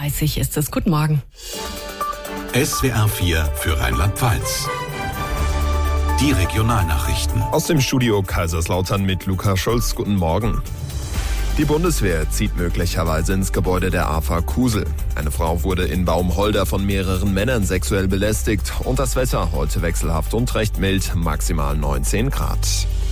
7:30 ist es. Guten Morgen. SWR 4 für Rheinland-Pfalz. Die Regionalnachrichten. Aus dem Studio Kaiserslautern mit Lukas Schulz. Guten Morgen. Die Bundeswehr zieht möglicherweise ins Gebäude der AFA Kusel. Eine Frau wurde in Baumholder von mehreren Männern sexuell belästigt. Und das Wetter heute wechselhaft und recht mild, maximal 19 Grad.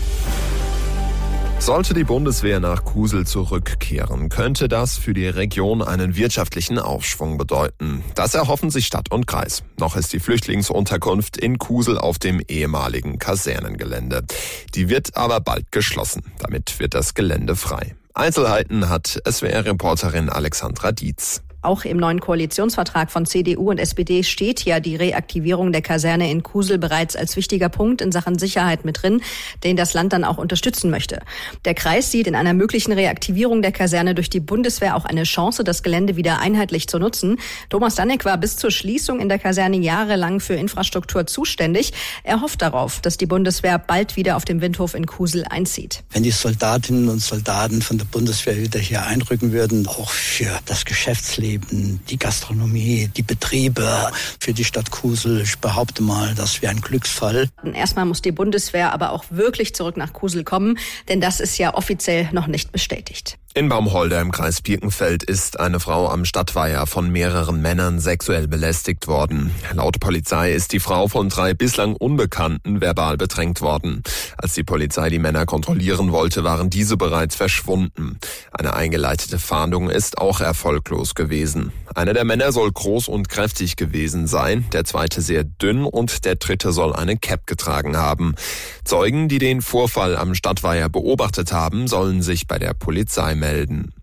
Sollte die Bundeswehr nach Kusel zurückkehren, könnte das für die Region einen wirtschaftlichen Aufschwung bedeuten. Das erhoffen sich Stadt und Kreis. Noch ist die Flüchtlingsunterkunft in Kusel auf dem ehemaligen Kasernengelände. Die wird aber bald geschlossen. Damit wird das Gelände frei. Einzelheiten hat SWR-Reporterin Alexandra Dietz. Auch im neuen Koalitionsvertrag von CDU und SPD steht ja die Reaktivierung der Kaserne in Kusel bereits als wichtiger Punkt in Sachen Sicherheit mit drin, den das Land dann auch unterstützen möchte. Der Kreis sieht in einer möglichen Reaktivierung der Kaserne durch die Bundeswehr auch eine Chance, das Gelände wieder einheitlich zu nutzen. Thomas Danneck war bis zur Schließung in der Kaserne jahrelang für Infrastruktur zuständig. Er hofft darauf, dass die Bundeswehr bald wieder auf dem Windhof in Kusel einzieht. Wenn die Soldatinnen und Soldaten von der Bundeswehr wieder hier einrücken würden, auch für das Geschäftsleben, die Gastronomie, die Betriebe, für die Stadt Kusel. Ich behaupte mal, das wäre ein Glücksfall. Erstmal muss die Bundeswehr aber auch wirklich zurück nach Kusel kommen, denn das ist ja offiziell noch nicht bestätigt. In Baumholder im Kreis Birkenfeld ist eine Frau am Stadtweiher von mehreren Männern sexuell belästigt worden. Laut Polizei ist die Frau von 3 bislang Unbekannten verbal bedrängt worden. Als die Polizei die Männer kontrollieren wollte, waren diese bereits verschwunden. Eine eingeleitete Fahndung ist auch erfolglos gewesen. Einer der Männer soll groß und kräftig gewesen sein, der zweite sehr dünn und der dritte soll eine Cap getragen haben. Zeugen, die den Vorfall am Stadtweiher beobachtet haben, sollen sich bei der Polizei melden.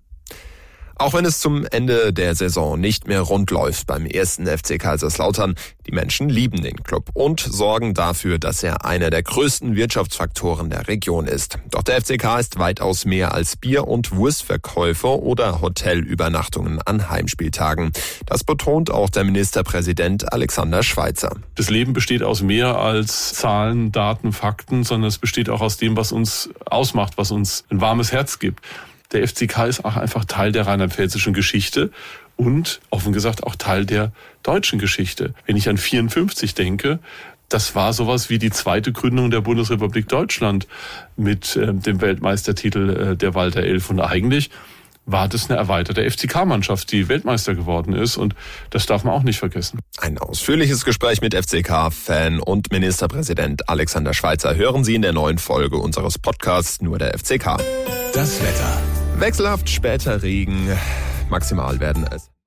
Auch wenn es zum Ende der Saison nicht mehr rund läuft beim 1. FC Kaiserslautern, die Menschen lieben den Club und sorgen dafür, dass er einer der größten Wirtschaftsfaktoren der Region ist. Doch der FCK ist weitaus mehr als Bier- und Wurstverkäufe oder Hotelübernachtungen an Heimspieltagen. Das betont auch der Ministerpräsident Alexander Schweitzer. Das Leben besteht aus mehr als Zahlen, Daten, Fakten, sondern es besteht auch aus dem, was uns ausmacht, was uns ein warmes Herz gibt. Der FCK ist auch einfach Teil der rheinland-pfälzischen Geschichte und, offen gesagt, auch Teil der deutschen Geschichte. Wenn ich an 54 denke, das war sowas wie die zweite Gründung der Bundesrepublik Deutschland mit dem Weltmeistertitel der Walter Elf. Und eigentlich war das eine erweiterte FCK-Mannschaft, die Weltmeister geworden ist. Und das darf man auch nicht vergessen. Ein ausführliches Gespräch mit FCK-Fan und Ministerpräsident Alexander Schweitzer hören Sie in der neuen Folge unseres Podcasts Nur der FCK. Das Wetter. Wechselhaft später Regen, maximal werden es